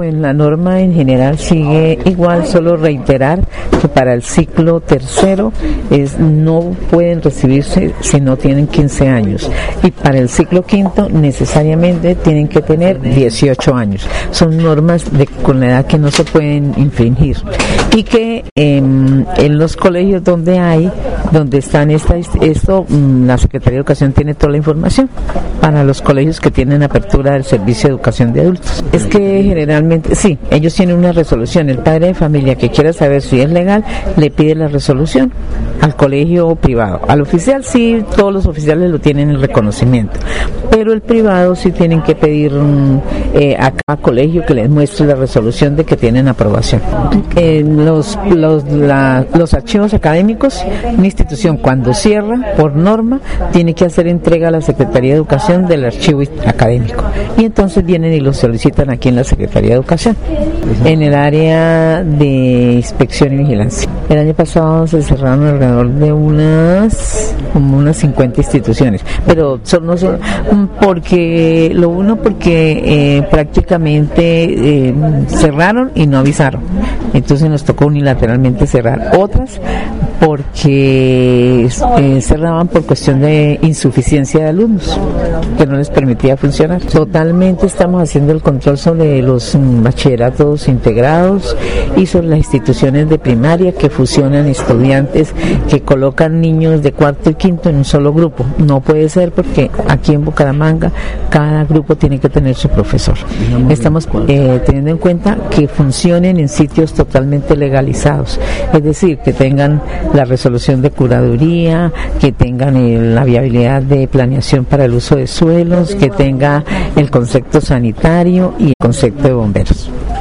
Pues la norma en general sigue igual, solo reiterar que para el ciclo tercero no pueden recibirse si no tienen 15 años, y para el ciclo quinto necesariamente tienen que tener 18 años. Son normas con la edad que no se pueden infringir, y que en los colegios donde están la Secretaría de Educación tiene toda la información para los colegios que tienen apertura del servicio de educación de adultos. Es que generalmente, sí, ellos tienen una resolución. El padre de familia que quiera saber si es legal, le pide la resolución al colegio privado. Al oficial sí, todos los oficiales lo tienen el reconocimiento, pero el privado sí tienen que pedir a cada colegio que les muestre la resolución de que tienen aprobación. Los archivos académicos, una institución cuando cierra, por norma, tiene que hacer entrega a la Secretaría de Educación del archivo académico, y entonces vienen y lo solicitan aquí en la Secretaría de Educación, en el área de inspección y vigilancia. El año pasado se cerraron alrededor de unas 50 instituciones, pero porque prácticamente cerraron y no avisaron, entonces nos tocó unilateralmente cerrar. Otras porque cerraban por cuestión de insuficiencia de alumnos, que no les permitía funcionar. Totalmente estamos haciendo el control sobre los bachilleratos integrados y sobre las instituciones de primaria que fusionan estudiantes, que colocan niños de cuarto y quinto en un solo grupo. No puede ser, porque aquí en Bucaramanga cada grupo tiene que tener su profesor. Estamos teniendo en cuenta que funcionen en sitios totalmente legalizados, es decir, que tengan la resolución de curaduría, que tengan la viabilidad de planeación para el uso de suelos, que tenga el concepto sanitario y el concepto de bomberos.